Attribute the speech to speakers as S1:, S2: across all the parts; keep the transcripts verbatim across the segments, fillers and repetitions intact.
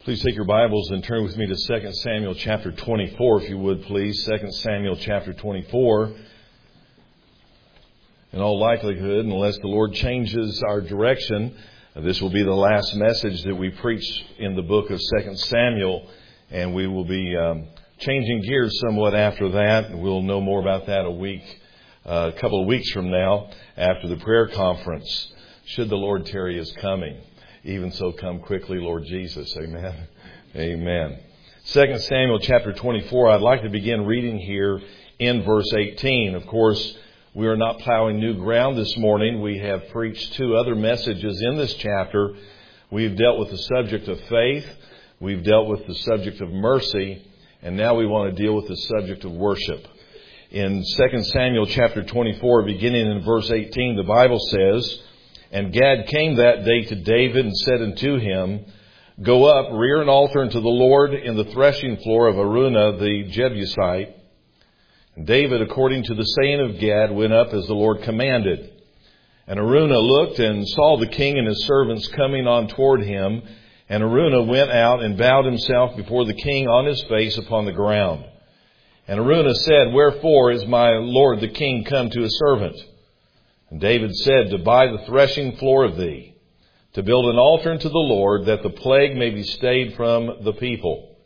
S1: Please take your Bibles and turn with me to Second Samuel chapter twenty-four, if you would, please. Second Samuel chapter twenty-four. In all likelihood, unless the Lord changes our direction, this will be the last message that we preach in the book of Second Samuel, and we will be um, changing gears somewhat after that. We'll know more about that a week, uh, a couple of weeks from now, after the prayer conference, should the Lord tarry his coming. Even so, come quickly, Lord Jesus. Amen. Amen. Second Samuel chapter twenty-four, I'd like to begin reading here in verse eighteen. Of course, we are not plowing new ground this morning. We have preached two other messages in this chapter. We've dealt with the subject of faith. We've dealt with the subject of mercy. And now we want to deal with the subject of worship. In Second Samuel chapter twenty-four, beginning in verse eighteen, the Bible says, "And Gad came that day to David and said unto him, Go up, rear an altar unto the Lord in the threshing floor of Araunah the Jebusite. And David, according to the saying of Gad, went up as the Lord commanded. And Araunah looked and saw the king and his servants coming on toward him. And Araunah went out and bowed himself before the king on his face upon the ground. And Araunah said, Wherefore is my lord the king come to his servant? And David said, To buy the threshing floor of thee, to build an altar unto the Lord, that the plague may be stayed from the people.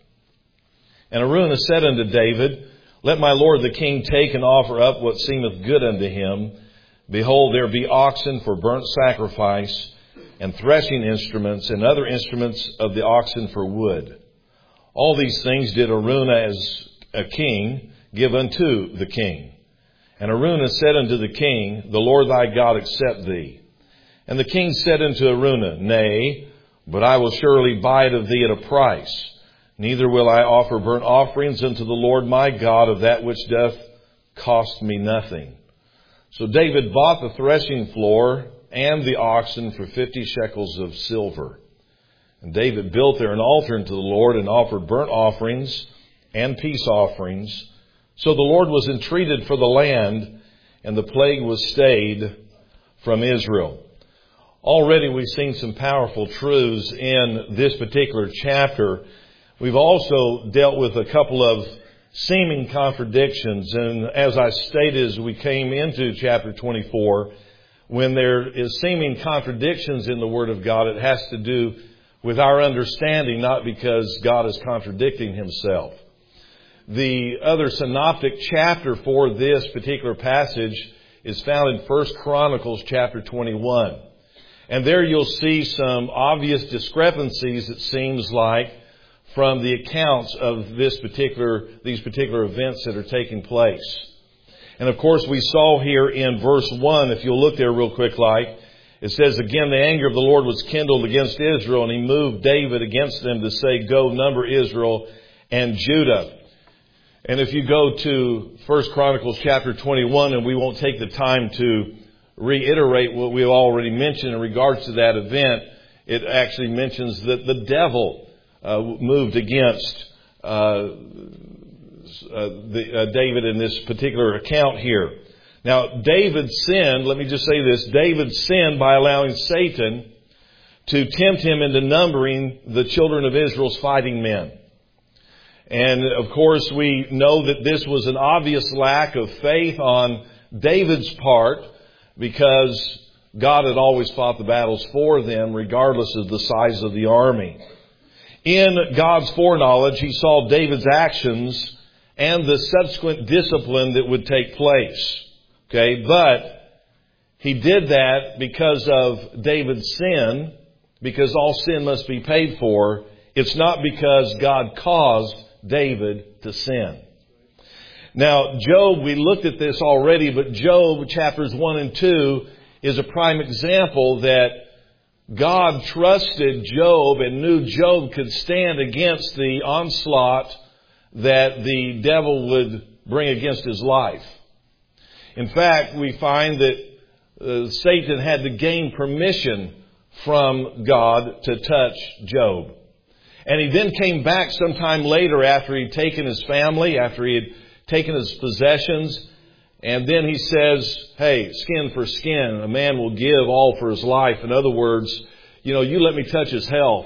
S1: And Araunah said unto David, Let my lord the king take and offer up what seemeth good unto him. Behold, there be oxen for burnt sacrifice, and threshing instruments, and other instruments of the oxen for wood. All these things did Araunah as a king give unto the king. And Araunah said unto the king, The Lord thy God accept thee. And the king said unto Araunah, Nay, but I will surely buy it of thee at a price. Neither will I offer burnt offerings unto the Lord my God of that which doth cost me nothing. So David bought the threshing floor and the oxen for fifty shekels of silver. And David built there an altar unto the Lord and offered burnt offerings and peace offerings. So the Lord was entreated for the land, and the plague was stayed from Israel. Already we've seen some powerful truths in this particular chapter. We've also dealt with a couple of seeming contradictions. And as I stated as we came into chapter twenty-four, when there is seeming contradictions in the Word of God, it has to do with our understanding, not because God is contradicting himself. The other synoptic chapter for this particular passage is found in First Chronicles chapter twenty-one. And there you'll see some obvious discrepancies, it seems like, from the accounts of this particular, these particular events that are taking place. And of course we saw here in verse one, if you'll look there real quick like, it says, Again, the anger of the Lord was kindled against Israel, and he moved David against them to say, Go, number Israel and Judah. And if you go to First Chronicles chapter twenty-one, and we won't take the time to reiterate what we've already mentioned in regards to that event, it actually mentions that the devil uh, moved against uh, uh, the, uh, David in this particular account here. Now, David sinned, let me just say this, David sinned by allowing Satan to tempt him into numbering the children of Israel's fighting men. And of course, we know that this was an obvious lack of faith on David's part, because God had always fought the battles for them, regardless of the size of the army. In God's foreknowledge, he saw David's actions and the subsequent discipline that would take place. Okay, but he did that because of David's sin, because all sin must be paid for. It's not because God caused David to sin. Now, Job, we looked at this already, but Job chapters one and two is a prime example that God trusted Job and knew Job could stand against the onslaught that the devil would bring against his life. In fact, we find that uh, Satan had to gain permission from God to touch Job. And he then came back sometime later after he'd taken his family, after he had taken his possessions. And then he says, hey, skin for skin, a man will give all for his life. In other words, you know, you let me touch his health.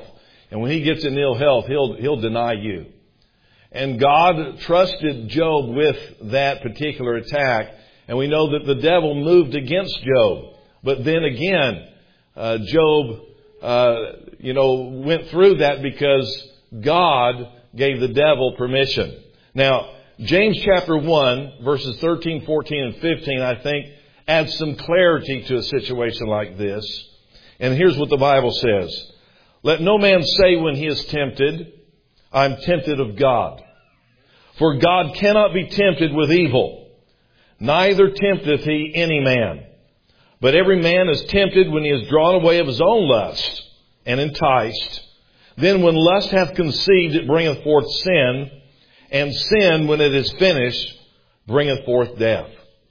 S1: And when he gets in ill health, he'll, he'll deny you. And God trusted Job with that particular attack. And we know that the devil moved against Job. But then again, uh, Job, uh, you know, went through that because God gave the devil permission. Now, James chapter one, verses thirteen, fourteen, and fifteen, I think, adds some clarity to a situation like this. And here's what the Bible says. Let no man say when he is tempted, I'm tempted of God. For God cannot be tempted with evil, neither tempteth he any man. But every man is tempted when he is drawn away of his own lust and enticed. Then when lust hath conceived, it bringeth forth sin. And sin, when it is finished, bringeth forth death.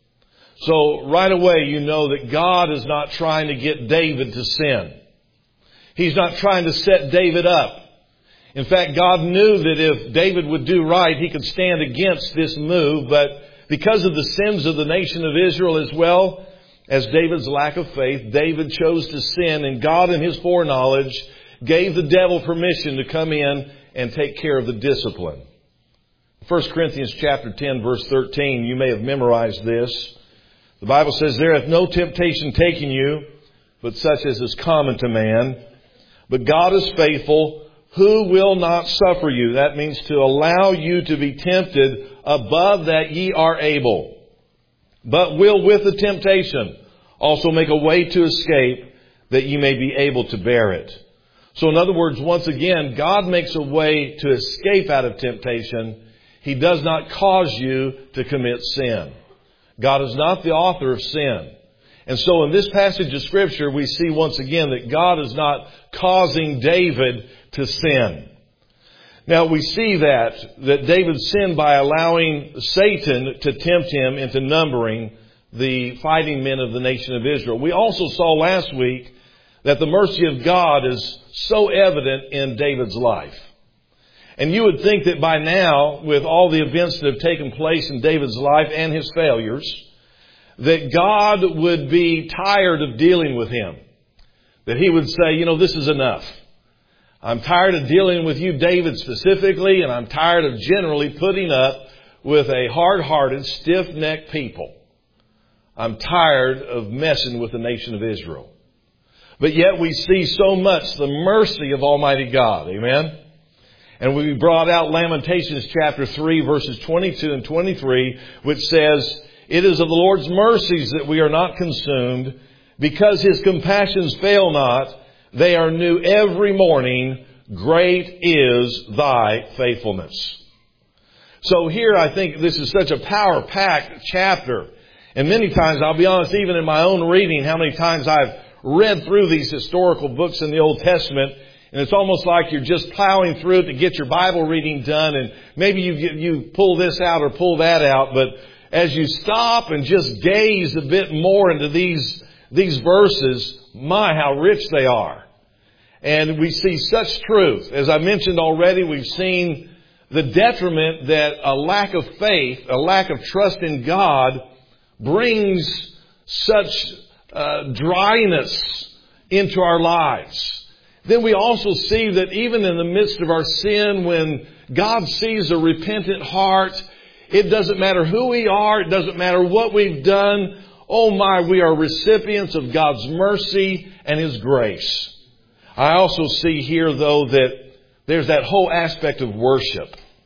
S1: So right away you know that God is not trying to get David to sin. He's not trying to set David up. In fact, God knew that if David would do right, he could stand against this move. But because of the sins of the nation of Israel as well as David's lack of faith, David chose to sin. And God in His foreknowledge gave the devil permission to come in and take care of the discipline. First Corinthians chapter ten, verse thirteen, you may have memorized this. The Bible says, there hath no temptation taken you, but such as is common to man. But God is faithful, who will not suffer you. That means to allow you to be tempted above that ye are able. But will with the temptation also make a way to escape, that ye may be able to bear it. So in other words, once again, God makes a way to escape out of temptation. He does not cause you to commit sin. God is not the author of sin. And so in this passage of Scripture, we see once again that God is not causing David to sin. Now we see that, that David sinned by allowing Satan to tempt him into numbering the fighting men of the nation of Israel. We also saw last week that the mercy of God is so evident in David's life. And you would think that by now, with all the events that have taken place in David's life and his failures, that God would be tired of dealing with him. That He would say, you know, this is enough. I'm tired of dealing with you, David, specifically, and I'm tired of generally putting up with a hard-hearted, stiff-necked people. I'm tired of messing with the nation of Israel. But yet we see so much the mercy of Almighty God. Amen? And we brought out Lamentations chapter three, verses twenty-two and twenty-three, which says, it is of the Lord's mercies that we are not consumed, because His compassions fail not. They are new every morning. Great is thy faithfulness. So here I think this is such a power-packed chapter. And many times, I'll be honest, even in my own reading, how many times I've read through these historical books in the Old Testament, and it's almost like you're just plowing through it to get your Bible reading done, and maybe you you pull this out or pull that out, but as you stop and just gaze a bit more into these these verses, my, how rich they are. And we see such truth. As I mentioned already, we've seen the detriment that a lack of faith, a lack of trust in God brings such uh, dryness into our lives. Then we also see that even in the midst of our sin, when God sees a repentant heart, it doesn't matter who we are, it doesn't matter what we've done. Oh my, we are recipients of God's mercy and His grace. I also see here, though, that there's that whole aspect of worship.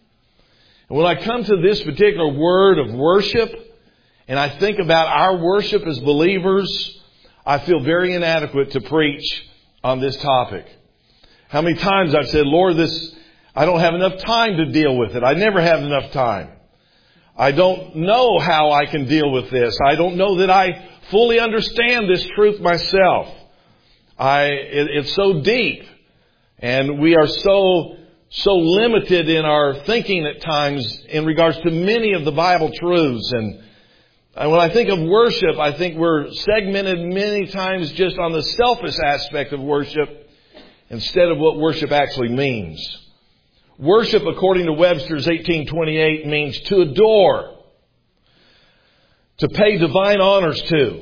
S1: And when I come to this particular word of worship, and I think about our worship as believers, I feel very inadequate to preach on this topic. How many times I've said, Lord, this, I don't have enough time to deal with it. I never have enough time. I don't know how I can deal with this. I don't know that I fully understand this truth myself. I, it, it's so deep, and we are so, so limited in our thinking at times in regards to many of the Bible truths. And, and when I think of worship, I think we're segmented many times just on the selfish aspect of worship instead of what worship actually means. Worship, according to Webster's eighteen twenty-eight, means to adore, to pay divine honors to,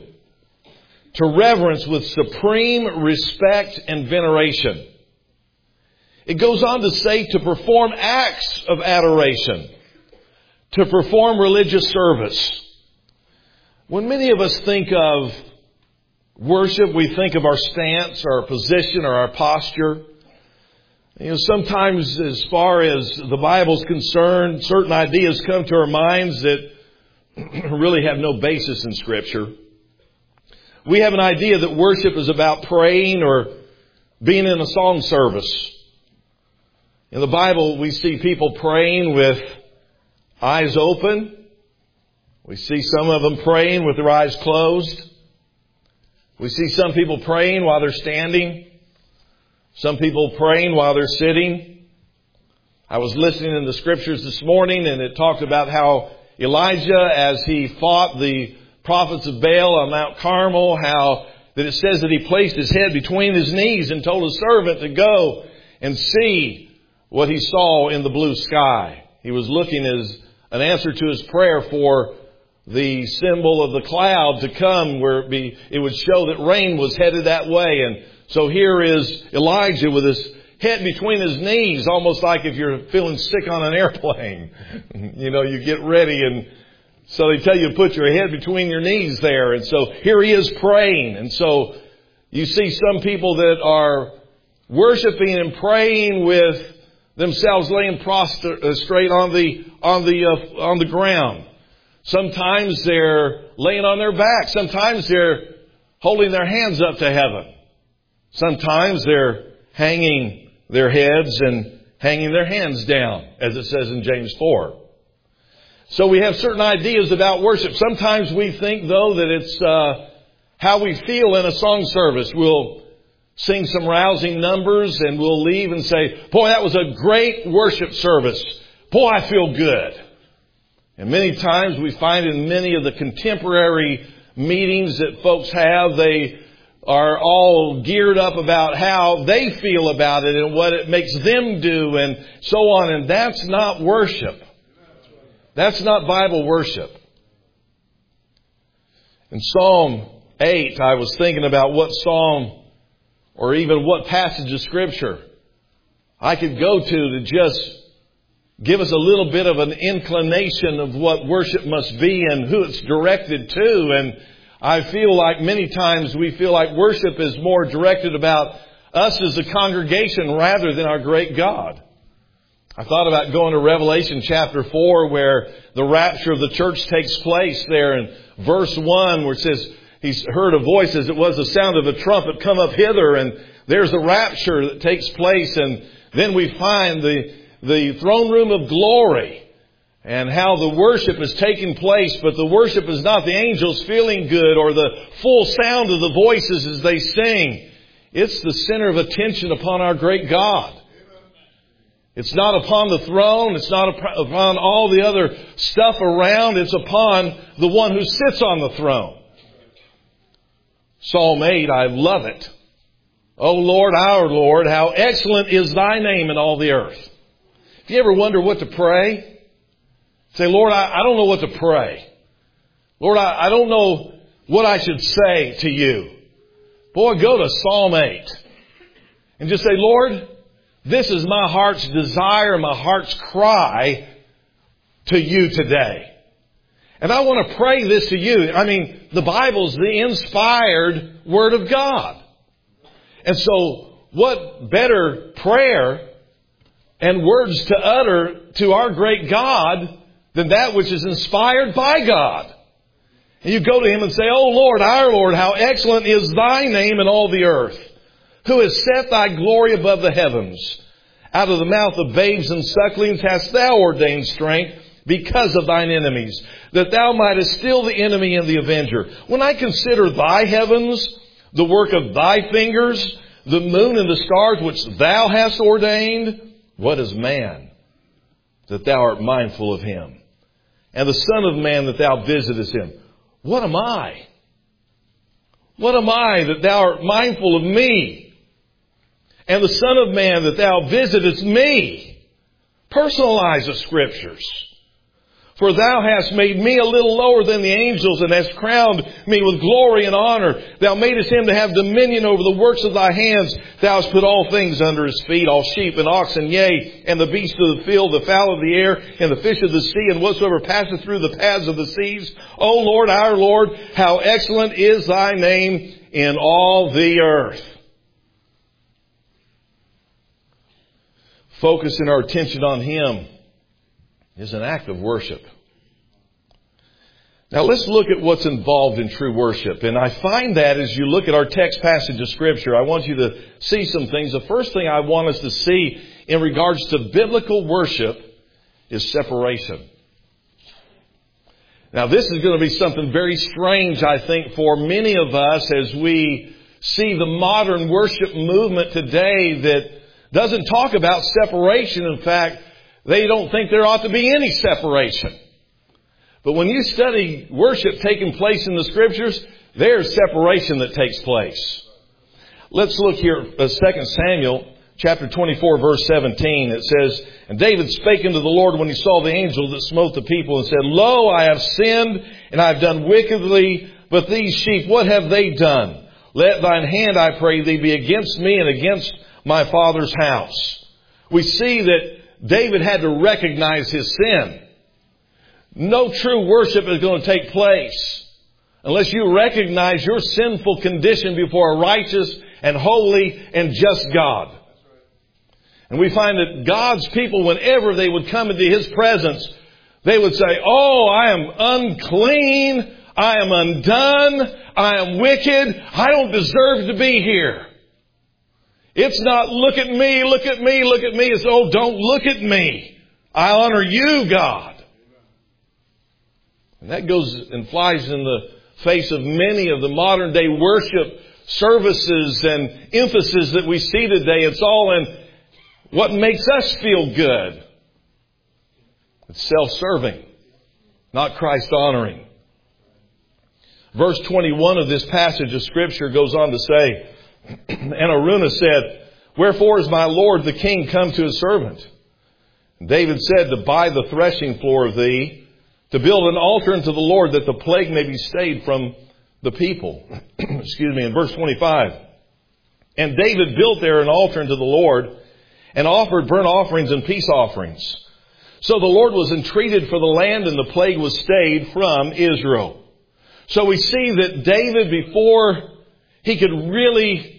S1: to reverence with supreme respect and veneration. It goes on to say to perform acts of adoration, to perform religious service. When many of us think of worship, we think of our stance, or our position, or our posture. You know, sometimes as far as the Bible's concerned, certain ideas come to our minds that really have no basis in Scripture. We have an idea that worship is about praying or being in a song service. In the Bible, we see people praying with eyes open. We see some of them praying with their eyes closed. We see some people praying while they're standing. Some people praying while they're sitting. I was listening in the Scriptures this morning, and it talked about how Elijah, as he fought the prophets of Baal on Mount Carmel, how that it says that he placed his head between his knees and told his servant to go and see what he saw in the blue sky. He was looking as an answer to his prayer for the symbol of the cloud to come, where it, be, it would show that rain was headed that way. And so here is Elijah with his head between his knees, almost like if you're feeling sick on an airplane. You know, you get ready, and so they tell you to put your head between your knees there. And so here he is praying. And so you see some people that are worshiping and praying with themselves laying prostrate on the on the uh, on the ground. Sometimes they're laying on their back. Sometimes they're holding their hands up to heaven. Sometimes they're hanging their heads and hanging their hands down, as it says in James four. So we have certain ideas about worship. Sometimes we think, though, that it's uh, how we feel in a song service. We'll sing some rousing numbers and we'll leave and say, boy, that was a great worship service. Boy, I feel good. And many times we find in many of the contemporary meetings that folks have, they are all geared up about how they feel about it and what it makes them do and so on. And that's not worship. That's not Bible worship. In Psalm eight, I was thinking about what psalm or even what passage of Scripture I could go to to just give us a little bit of an inclination of what worship must be and who it's directed to. And I feel like many times we feel like worship is more directed about us as a congregation rather than our great God. I thought about going to Revelation chapter four, where the rapture of the church takes place there in verse one, where it says, he's heard a voice as it was the sound of a trumpet, come up hither, and there's the rapture that takes place. And then we find the, the throne room of glory and how the worship is taking place. But the worship is not the angels feeling good or the full sound of the voices as they sing. It's the center of attention upon our great God. It's not upon the throne. It's not upon all the other stuff around. It's upon the one who sits on the throne. Psalm eight, I love it. O Lord, our Lord, how excellent is thy name in all the earth. If you ever wonder what to pray, say, Lord, I, I don't know what to pray. Lord, I, I don't know what I should say to you. Boy, go to Psalm eight and just say, Lord, this is my heart's desire, my heart's cry to you today. And I want to pray this to you. I mean, the Bible's the inspired Word of God. And so what better prayer and words to utter to our great God than that which is inspired by God? And you go to Him and say, O Lord, our Lord, how excellent is thy name in all the earth, who has set thy glory above the heavens. Out of the mouth of babes and sucklings hast thou ordained strength because of thine enemies, that thou mightest still the enemy and the avenger. When I consider thy heavens, the work of thy fingers, the moon and the stars which thou hast ordained, what is man that thou art mindful of him? And the Son of Man that thou visitest him. What am I? What am I that thou art mindful of me? And the Son of Man that thou visitest me? Personalize the Scriptures. For thou hast made me a little lower than the angels, and hast crowned me with glory and honor. Thou madest him to have dominion over the works of thy hands. Thou hast put all things under his feet, all sheep and oxen, yea, and the beasts of the field, the fowl of the air, and the fish of the sea, and whatsoever passeth through the paths of the seas. O Lord, our Lord, how excellent is thy name in all the earth. Focusing our attention on him is an act of worship. Now let's look at what's involved in true worship. And I find that as you look at our text passage of Scripture, I want you to see some things. The first thing I want us to see in regards to biblical worship is separation. Now this is going to be something very strange, I think, for many of us as we see the modern worship movement today that doesn't talk about separation. In fact, they don't think there ought to be any separation. But when you study worship taking place in the Scriptures, there's separation that takes place. Let's look here at Second Samuel chapter twenty-four, verse seventeen. It says, And David spake unto the Lord when he saw the angel that smote the people, and said, Lo, I have sinned, and I have done wickedly, but these sheep, what have they done? Let thine hand, I pray thee, be against me and against my father's house. We see that David had to recognize his sin. No true worship is going to take place unless you recognize your sinful condition before a righteous and holy and just God. And we find that God's people, whenever they would come into his presence, they would say, Oh, I am unclean. I am undone. I am wicked. I don't deserve to be here. It's not, look at me, look at me, look at me. It's, oh, don't look at me. I honor you, God. And that goes and flies in the face of many of the modern day worship services and emphasis that we see today. It's all in what makes us feel good. It's self-serving, not Christ-honoring. Verse twenty-one of this passage of Scripture goes on to say, And Araunah said, Wherefore is my Lord the king come to his servant? And David said, To buy the threshing floor of thee, to build an altar unto the Lord, that the plague may be stayed from the people. Excuse me, in verse twenty-five. And David built there an altar unto the Lord, and offered burnt offerings and peace offerings. So the Lord was entreated for the land, and the plague was stayed from Israel. So we see that David, before he could really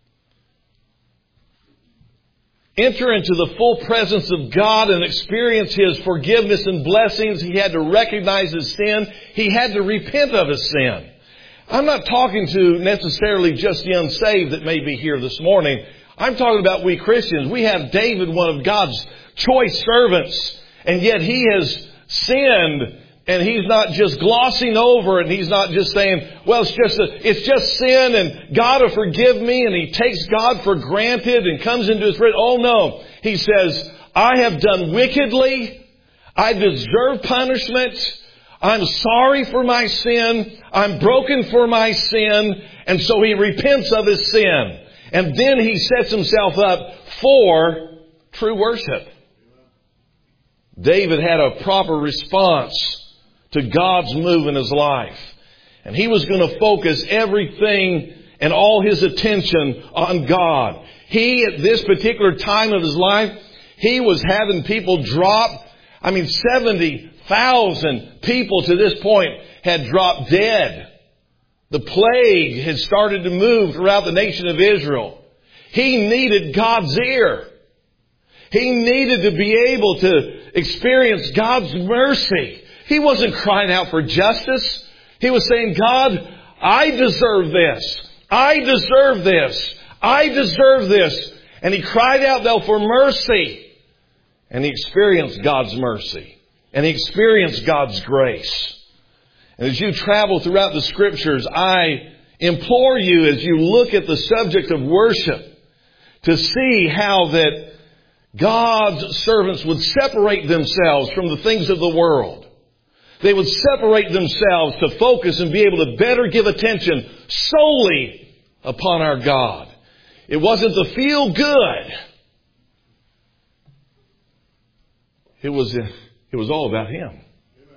S1: enter into the full presence of God and experience his forgiveness and blessings, he had to recognize his sin. He had to repent of his sin. I'm not talking to necessarily just the unsaved that may be here this morning. I'm talking about we Christians. We have David, one of God's choice servants, and yet he has sinned. And he's not just glossing over it. And he's not just saying, well, it's just a, it's just sin and God will forgive me. And he takes God for granted and comes into his presence. Oh no. He says, I have done wickedly. I deserve punishment. I'm sorry for my sin. I'm broken for my sin. And so he repents of his sin. And then he sets himself up for true worship. David had a proper response to God's move in his life. And he was going to focus everything and all his attention on God. He, at this particular time of his life, he was having people drop. I mean, seventy thousand people to this point had dropped dead. The plague had started to move throughout the nation of Israel. He needed God's ear. He needed to be able to experience God's mercy. He wasn't crying out for justice. He was saying, God, I deserve this. I deserve this. I deserve this. And he cried out, though, for mercy. And he experienced God's mercy. And he experienced God's grace. And as you travel throughout the Scriptures, I implore you, as you look at the subject of worship, to see how that God's servants would separate themselves from the things of the world. They would separate themselves to focus and be able to better give attention solely upon our God. It wasn't to feel good. It was, it was all about Him.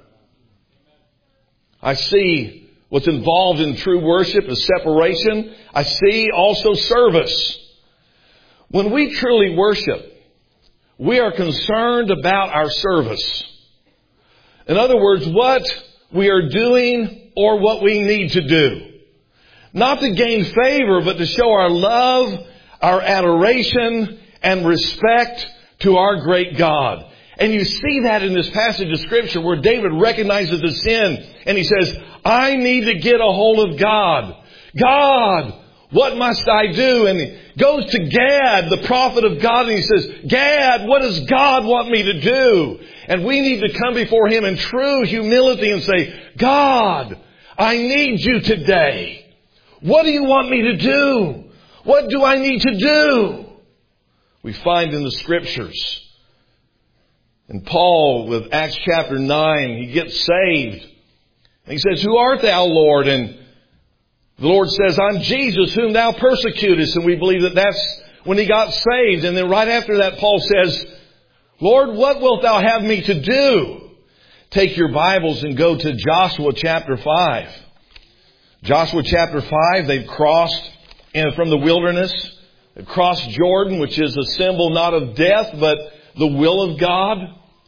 S1: I see what's involved in true worship is separation. I see also service. When we truly worship, we are concerned about our service. In other words, what we are doing or what we need to do. Not to gain favor, but to show our love, our adoration, and respect to our great God. And you see that in this passage of Scripture where David recognizes the sin and he says, I need to get a hold of God. God, what must I do? And he goes to Gad, the prophet of God, and he says, Gad, what does God want me to do? And we need to come before Him in true humility and say, God, I need you today. What do you want me to do? What do I need to do? We find in the Scriptures. And Paul, with Acts chapter nine, he gets saved. And he says, who art thou, Lord? And the Lord says, I'm Jesus whom thou persecutest. And we believe that that's when he got saved. And then right after that, Paul says, Lord, what wilt thou have me to do? Take your Bibles and go to Joshua chapter five. Joshua chapter five, they've crossed in from the wilderness. They've crossed Jordan, which is a symbol not of death, but the will of God.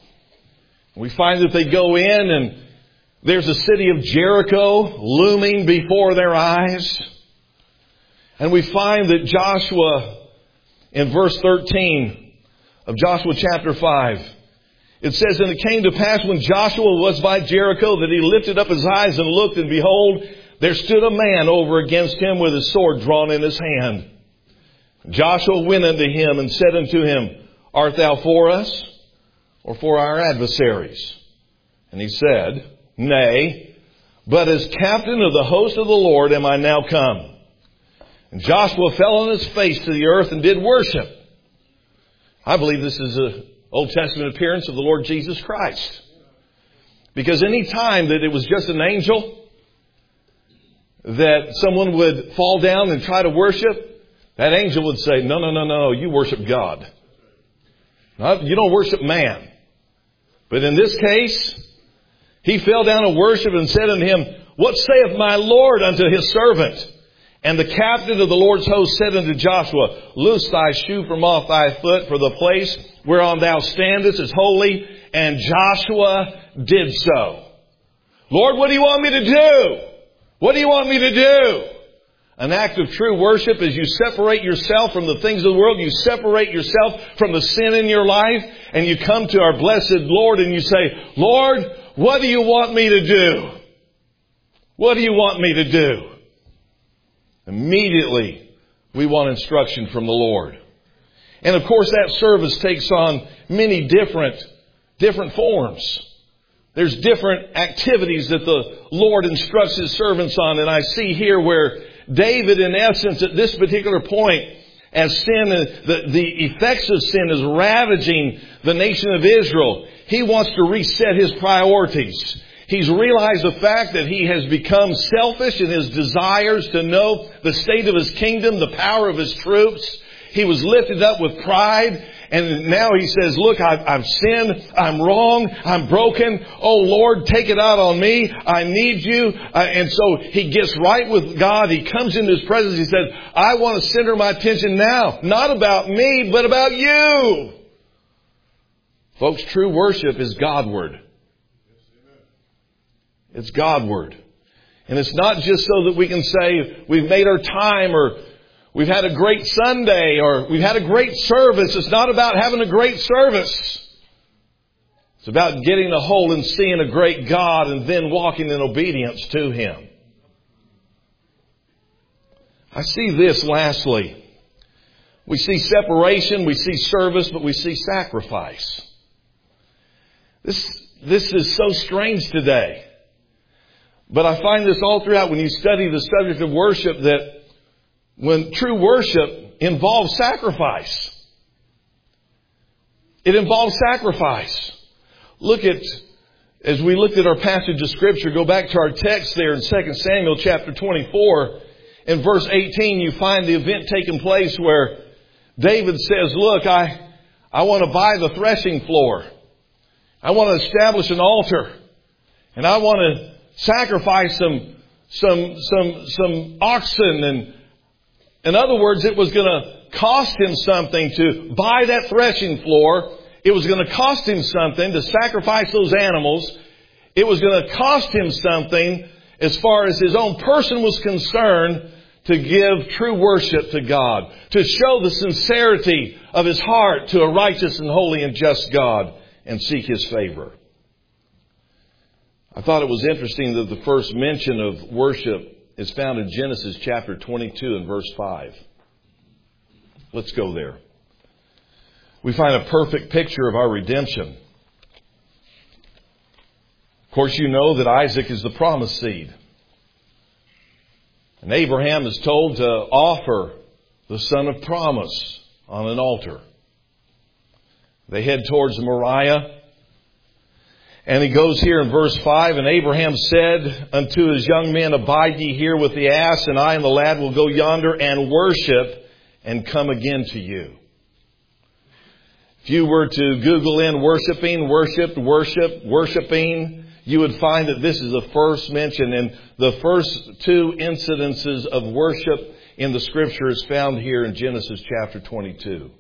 S1: We find that they go in and there's a city of Jericho looming before their eyes. And we find that Joshua, in verse thirteen of Joshua chapter five, it says, and it came to pass when Joshua was by Jericho that he lifted up his eyes and looked, and behold, there stood a man over against him with his sword drawn in his hand. Joshua went unto him and said unto him, art thou for us or for our adversaries? And he said, nay, but as captain of the host of the Lord am I now come. And Joshua fell on his face to the earth and did worship. I believe this is an Old Testament appearance of the Lord Jesus Christ. Because any time that it was just an angel, that someone would fall down and try to worship, that angel would say, no, no, no, no, you worship God. You don't worship man. But in this case, he fell down and worshiped and said unto him, what saith my Lord unto his servant? And the captain of the Lord's host said unto Joshua, loose thy shoe from off thy foot, for the place whereon thou standest is holy. And Joshua did so. Lord, what do you want me to do? What do you want me to do? An act of true worship is you separate yourself from the things of the world. You separate yourself from the sin in your life. And you come to our blessed Lord and you say, Lord, what do you want me to do? What do you want me to do? Immediately, we want instruction from the Lord. And of course, that service takes on many different, different forms. There's different activities that the Lord instructs His servants on. And I see here where David, in essence, at this particular point, as sin, the, the effects of sin is ravaging the nation of Israel, he wants to reset his priorities. He's realized the fact that he has become selfish in his desires to know the state of his kingdom, the power of his troops. He was lifted up with pride. And now he says, look, I've, I've sinned. I'm wrong. I'm broken. Oh, Lord, take it out on me. I need you. Uh, and so he gets right with God. He comes into His presence. He says, I want to center my attention now, not about me, but about you. Folks, true worship is Godward. It's Godward. And it's not just so that we can say we've made our time or we've had a great Sunday or we've had a great service. It's not about having a great service. It's about getting a hold and seeing a great God and then walking in obedience to Him. I see this lastly. We see separation, we see service, but we see sacrifice. This, this is so strange today. But I find this all throughout when you study the subject of worship, that when true worship involves sacrifice. It involves sacrifice. Look at, as we looked at our passage of Scripture, go back to our text there in Second Samuel chapter twenty-four. In verse eighteen, you find the event taking place where David says, look, I, I want to buy the threshing floor. I want to establish an altar. And I want to sacrifice some, some, some, some oxen. And in other words, it was going to cost him something to buy that threshing floor. It was going to cost him something to sacrifice those animals. It was going to cost him something as far as his own person was concerned to give true worship to God, to show the sincerity of his heart to a righteous and holy and just God and seek His favor. I thought it was interesting that the first mention of worship is found in Genesis chapter twenty-two and verse five. Let's go there. We find a perfect picture of our redemption. Of course, you know that Isaac is the promised seed. And Abraham is told to offer the son of promise on an altar. They head towards Moriah. And he goes here in verse five, and Abraham said unto his young men, Abide ye here with the ass, and I and the lad will go yonder and worship and come again to you. If you were to Google in worshiping, worship, worship, worshiping, you would find that this is the first mention, and the first two incidences of worship in the Scripture is found here in Genesis chapter twenty-two.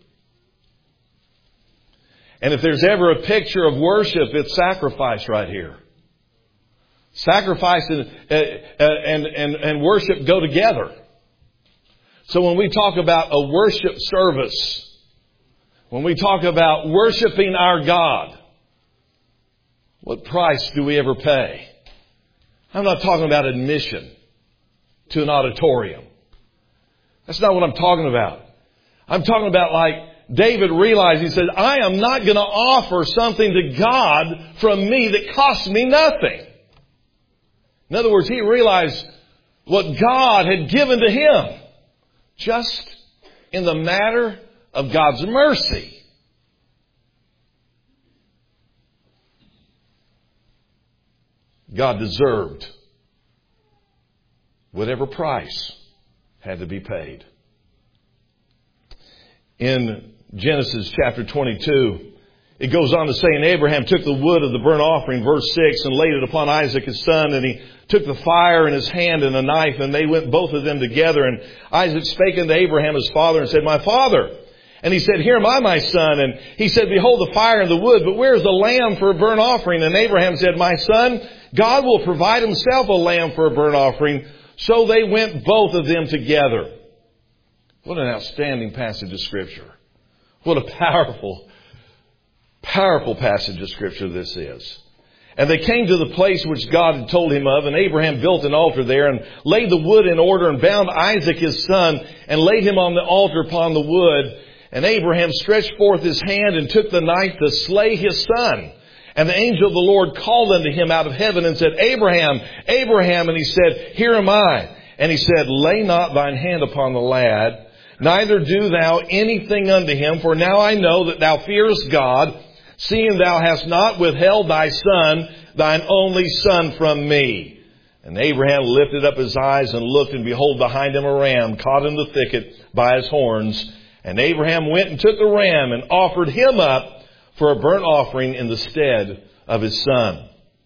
S1: And if there's ever a picture of worship, it's sacrifice right here. Sacrifice and, and, and, and worship go together. So when we talk about a worship service, when we talk about worshiping our God, what price do we ever pay? I'm not talking about admission to an auditorium. That's not what I'm talking about. I'm talking about like David realized, he said, I am not going to offer something to God from me that costs me nothing. In other words, he realized what God had given to him just in the matter of God's mercy. God deserved whatever price had to be paid. In Genesis chapter twenty-two, it goes on to say, and Abraham took the wood of the burnt offering, verse six, and laid it upon Isaac his son, and he took the fire in his hand and a knife, and they went both of them together. And Isaac spake unto Abraham his father and said, My father. And he said, Here am I, my son. And he said, Behold the fire and the wood, but where is the lamb for a burnt offering? And Abraham said, My son, God will provide himself a lamb for a burnt offering. So they went both of them together. What an outstanding passage of Scripture. What a powerful, powerful passage of Scripture this is. And they came to the place which God had told him of, and Abraham built an altar there and laid the wood in order and bound Isaac his son and laid him on the altar upon the wood. And Abraham stretched forth his hand and took the knife to slay his son. And the angel of the Lord called unto him out of heaven and said, Abraham, Abraham. And he said, Here am I. And he said, Lay not thine hand upon the lad, neither do thou anything unto him. For now I know that thou fearest God, seeing thou hast not withheld thy son, thine only son, from me. And Abraham lifted up his eyes and looked, and behold, behind him a ram caught in the thicket by his horns. And Abraham went and took the ram and offered him up for a burnt offering in the stead of his son.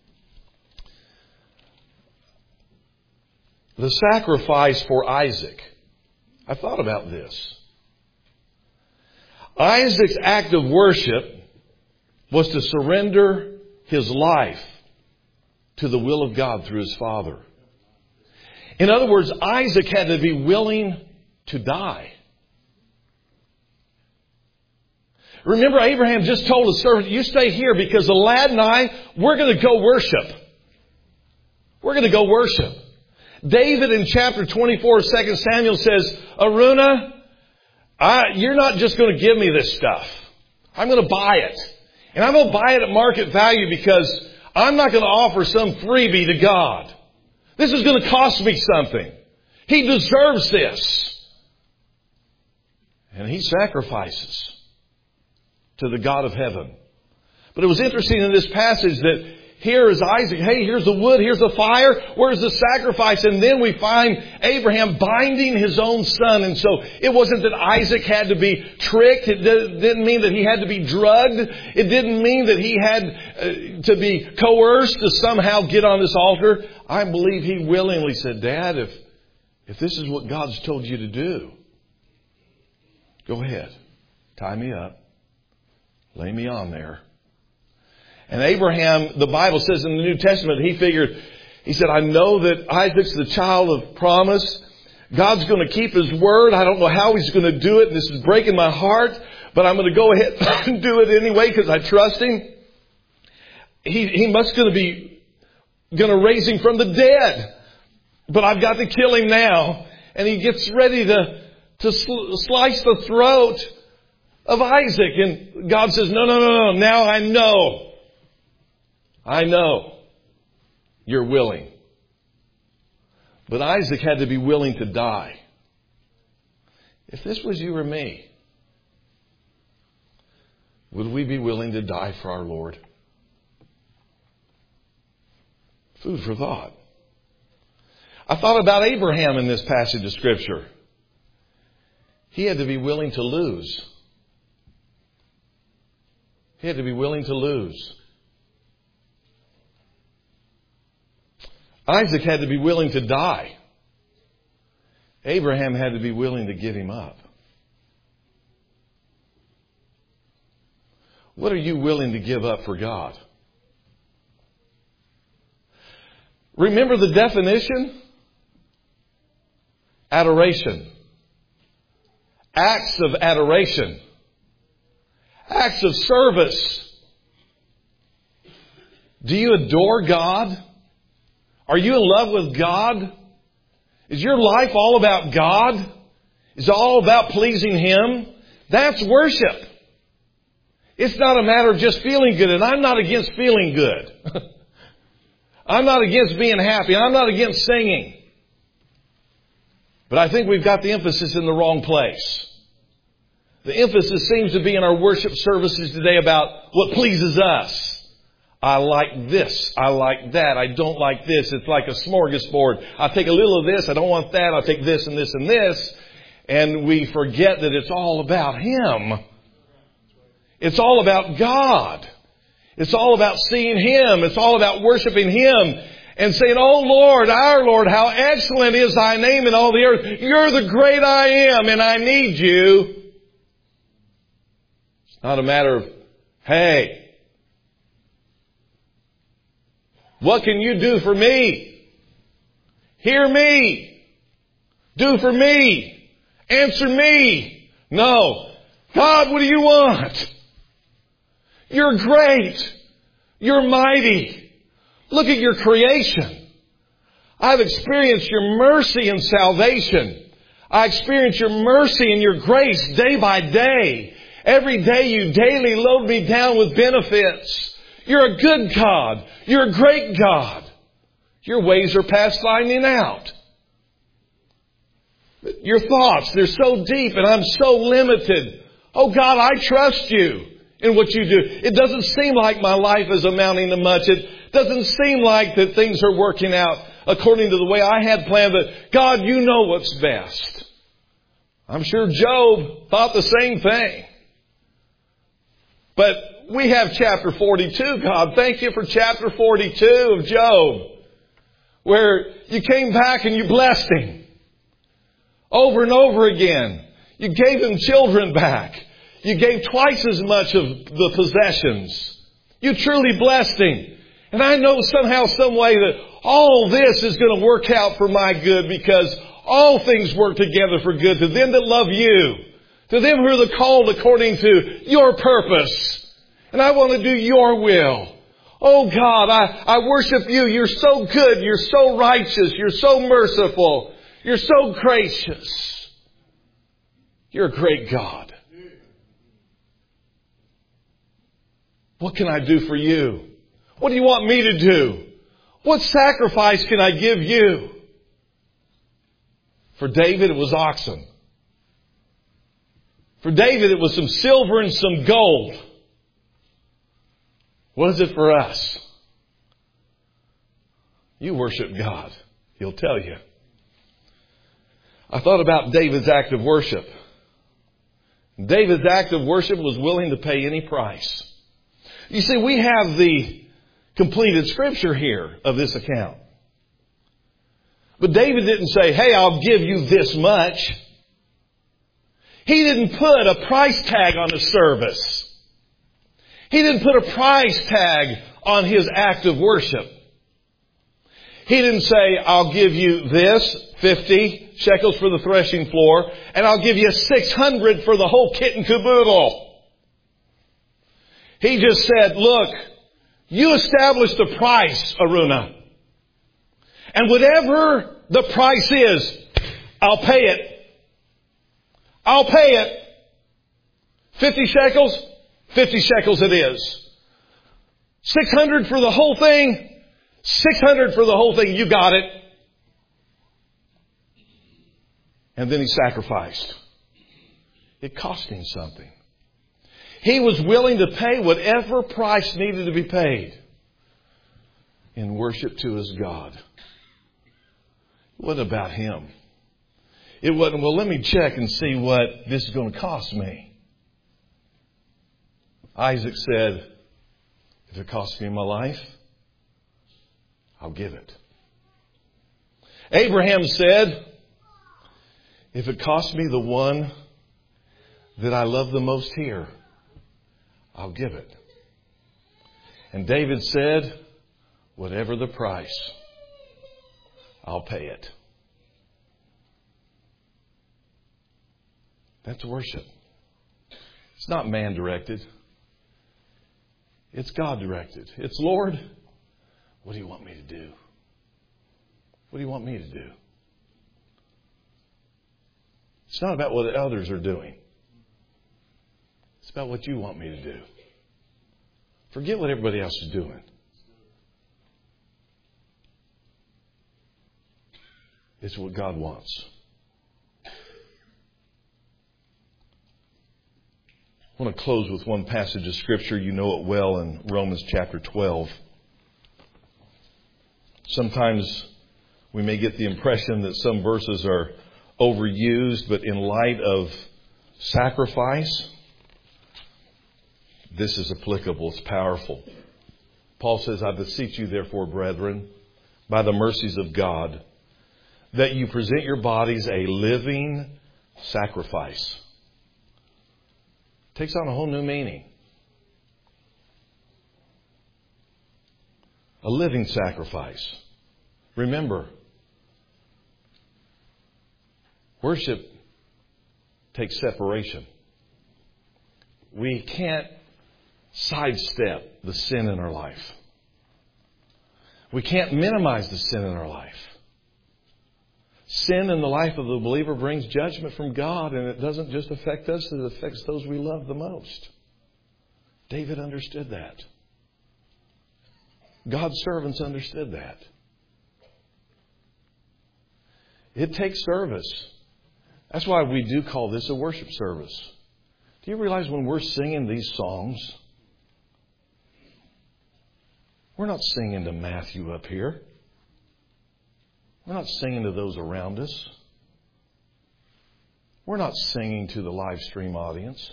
S1: The sacrifice for Isaac. I thought about this. Isaac's act of worship was to surrender his life to the will of God through his father. In other words, Isaac had to be willing to die. Remember, Abraham just told his servant, you stay here because the lad and I, we're going to go worship. We're going to go worship. David in chapter twenty-four of Second Samuel says, Aruna, I, you're not just going to give me this stuff. I'm going to buy it. And I'm going to buy it at market value because I'm not going to offer some freebie to God. This is going to cost me something. He deserves this. And he sacrifices to the God of heaven. But it was interesting in this passage that Here is Isaac. Hey, here's the wood. Here's the fire. Where's the sacrifice? And then we find Abraham binding his own son. And so it wasn't that Isaac had to be tricked. It didn't mean that he had to be drugged. It didn't mean that he had uh, to be coerced to somehow get on this altar. I believe he willingly said, Dad, if, if this is what God's told you to do, go ahead. Tie me up. Lay me on there. And Abraham, the Bible says in the New Testament, he figured, he said, I know that Isaac's the child of promise. God's going to keep His word. I don't know how He's going to do it. This is breaking my heart, but I'm going to go ahead and do it anyway because I trust Him. He, he must going to be going to raise him from the dead. But I've got to kill him now. And he gets ready to, to sl- slice the throat of Isaac. And God says, no, no, no, no. Now I know. I know you're willing. But Isaac had to be willing to die. If this was you or me, would we be willing to die for our Lord? Food for thought. I thought about Abraham in this passage of Scripture. He had to be willing to lose. He had to be willing to lose. Isaac had to be willing to die. Abraham had to be willing to give him up. What are you willing to give up for God? Remember the definition? Adoration. Acts of adoration. Acts of service. Do you adore God? Are you in love with God? Is your life all about God? Is it all about pleasing Him? That's worship. It's not a matter of just feeling good. And I'm not against feeling good. I'm not against being happy. I'm not against singing. But I think we've got the emphasis in the wrong place. The emphasis seems to be in our worship services today about what pleases us. I like this. I like that. I don't like this. It's like a smorgasbord. I'll take a little of this. I don't want that. I'll take this and this and this. And we forget that it's all about Him. It's all about God. It's all about seeing Him. It's all about worshiping Him and saying, oh Lord, our Lord, how excellent is Thy name in all the earth. You're the great I am and I need you. It's not a matter of, hey, what can you do for me? Hear me. Do for me. Answer me. No. God, what do you want? You're great. You're mighty. Look at your creation. I've experienced your mercy and salvation. I experience your mercy and your grace day by day. Every day you daily load me down with benefits. You're a good God. You're a great God. Your ways are past finding out. Your thoughts, they're so deep and I'm so limited. Oh God, I trust you in what you do. It doesn't seem like my life is amounting to much. It doesn't seem like that things are working out according to the way I had planned. But God, you know what's best. I'm sure Job thought the same thing. But we have chapter forty-two, God. Thank you for chapter forty-two of Job, where you came back and you blessed him over and over again. You gave him children back. You gave twice as much of the possessions. You truly blessed him. And I know somehow, some way that all this is going to work out for my good, because all things work together for good to them that love you, to them who are the called according to your purpose. And I want to do your will. Oh God, I, I worship you. You're so good. You're so righteous. You're so merciful. You're so gracious. You're a great God. What can I do for you? What do you want me to do? What sacrifice can I give you? For David, it was oxen. For David, it was some silver and some gold. What is it for us? You worship God. He'll tell you. I thought about David's act of worship. David's act of worship was willing to pay any price. You see, we have the completed scripture here of this account. But David didn't say, hey, I'll give you this much. He didn't put a price tag on the service. He didn't put a price tag on his act of worship. He didn't say, I'll give you this, fifty shekels for the threshing floor, and I'll give you six hundred for the whole kit and caboodle. He just said, look, you established the price, Aruna. And whatever the price is, I'll pay it. I'll pay it. fifty shekels? fifty shekels it is. six hundred for the whole thing? six hundred for the whole thing. You got it. And then he sacrificed. It cost him something. He was willing to pay whatever price needed to be paid in worship to his God. It wasn't about him. It wasn't, well, let me check and see what this is going to cost me. Isaac said, if it costs me my life, I'll give it. Abraham said, if it costs me the one that I love the most here, I'll give it. And David said, whatever the price, I'll pay it. That's worship. It's not man directed. It's God directed. It's, Lord, what do you want me to do? What do you want me to do? It's not about what others are doing. It's about what you want me to do. Forget what everybody else is doing. It's what God wants. I want to close with one passage of Scripture. You know it well in Romans chapter twelve. Sometimes we may get the impression that some verses are overused, but in light of sacrifice, this is applicable. It's powerful. Paul says, I beseech you, therefore, brethren, by the mercies of God, that you present your bodies a living sacrifice. It takes on a whole new meaning. A living sacrifice. Remember, worship takes separation. We can't sidestep the sin in our life. We can't minimize the sin in our life. Sin in the life of the believer brings judgment from God, and it doesn't just affect us, it affects those we love the most. David understood that. God's servants understood that. It takes service. That's why we do call this a worship service. Do you realize when we're singing these songs, we're not singing to Matthew up here. We're not singing to those around us. We're not singing to the live stream audience.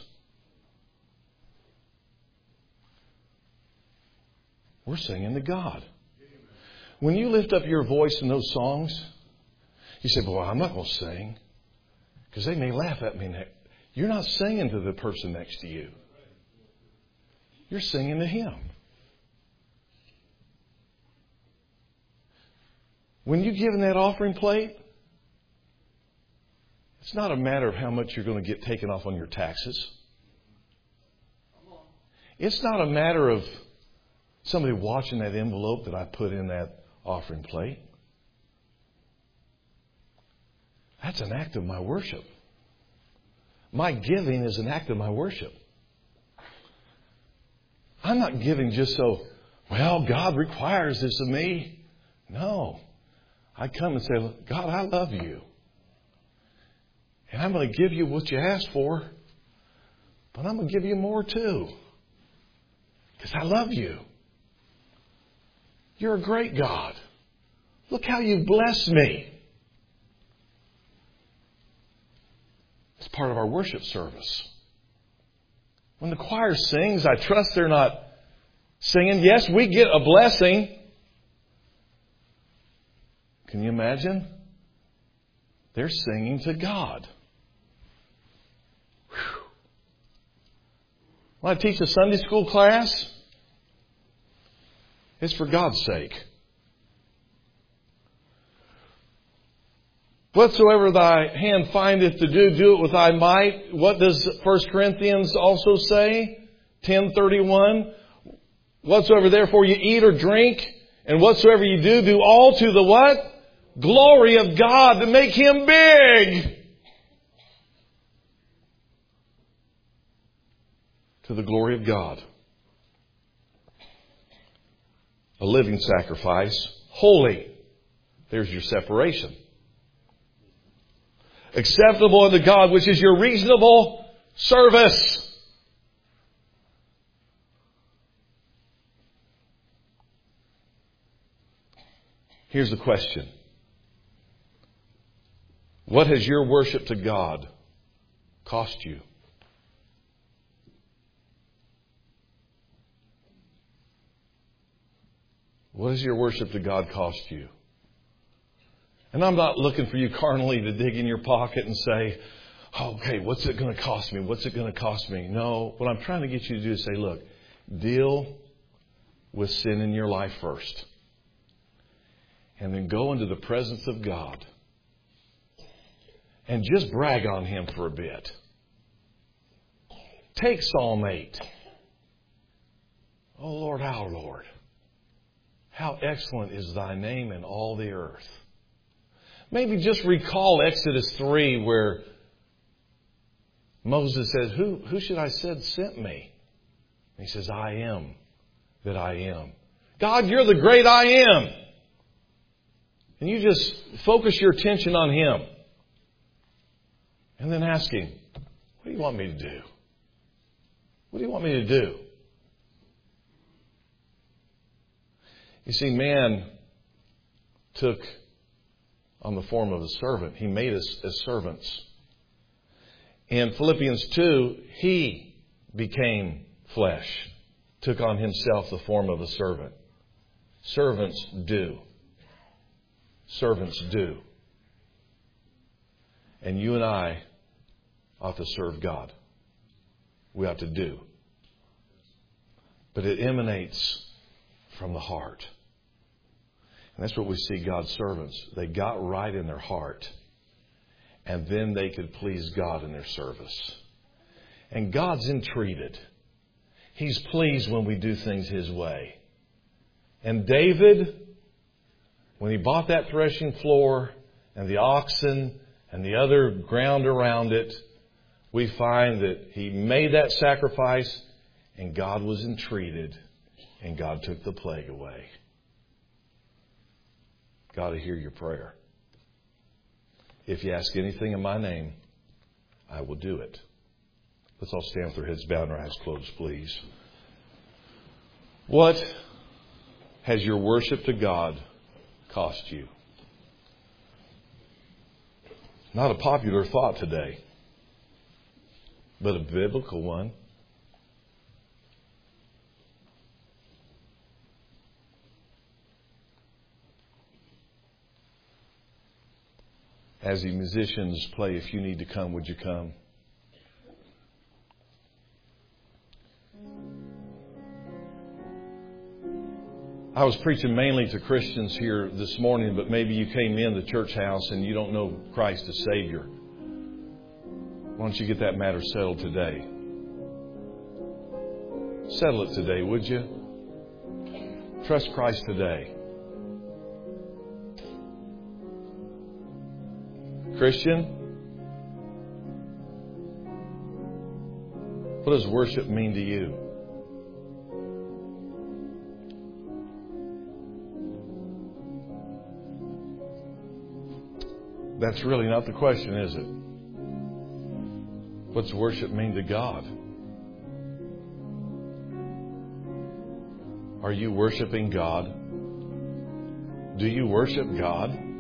S1: We're singing to God. When you lift up your voice in those songs, you say, boy, I'm not going to sing because they may laugh at me. You're not singing to the person next to you. You're singing to Him. When you give in that offering plate, it's not a matter of how much you're going to get taken off on your taxes. It's not a matter of somebody watching that envelope that I put in that offering plate. That's an act of my worship. My giving is an act of my worship. I'm not giving just so, well, God requires this of me. No. I come and say, God, I love you. And I'm going to give you what you asked for. But I'm going to give you more too. Because I love you. You're a great God. Look how you've blessed me. It's part of our worship service. When the choir sings, I trust they're not singing. Yes, we get a blessing. Can you imagine? They're singing to God. Whew. When I teach a Sunday school class, it's for God's sake. Whatsoever thy hand findeth to do, do it with thy might. What does First Corinthians also say? ten thirty-one. Whatsoever therefore you eat or drink, and whatsoever you do, do all to the what? Glory of God, to make Him big. To the glory of God. A living sacrifice, holy. There's your separation. Acceptable unto God, which is your reasonable service. Here's the question. What has your worship to God cost you? What has your worship to God cost you? And I'm not looking for you carnally to dig in your pocket and say, okay, what's it going to cost me? What's it going to cost me? No, what I'm trying to get you to do is say, look, deal with sin in your life first. And then go into the presence of God. And just brag on Him for a bit. Take Psalm eight. Oh Lord, our Lord, how excellent is thy name in all the earth. Maybe just recall Exodus three where Moses says, who, who should I said sent me? And he says, I am that I am. God, you're the great I am. And you just focus your attention on Him. And then ask Him, what do you want me to do? What do you want me to do? You see, man took on the form of a servant. He made us as servants. In Philippians two, He became flesh, took on Himself the form of a servant. Servants do. Servants do. And you and I ought to serve God. We ought to do. But it emanates from the heart. And that's what we see God's servants. They got right in their heart. And then they could please God in their service. And God's entreated. He's pleased when we do things His way. And David, when he bought that threshing floor and the oxen and the other ground around it, we find that he made that sacrifice and God was entreated and God took the plague away. God will hear your prayer. If you ask anything in my name, I will do it. Let's all stand with our heads bowed and our eyes closed, please. What has your worship to God cost you? Not a popular thought today, but a biblical one. As the musicians play, if you need to come, would you come? I was preaching mainly to Christians here this morning, but maybe you came in the church house and you don't know Christ as Savior. Why don't you get that matter settled today? Settle it today, would you? Trust Christ today. Christian, what does worship mean to you? That's really not the question, is it? What's worship mean to God? Are you worshiping God Do you worship God?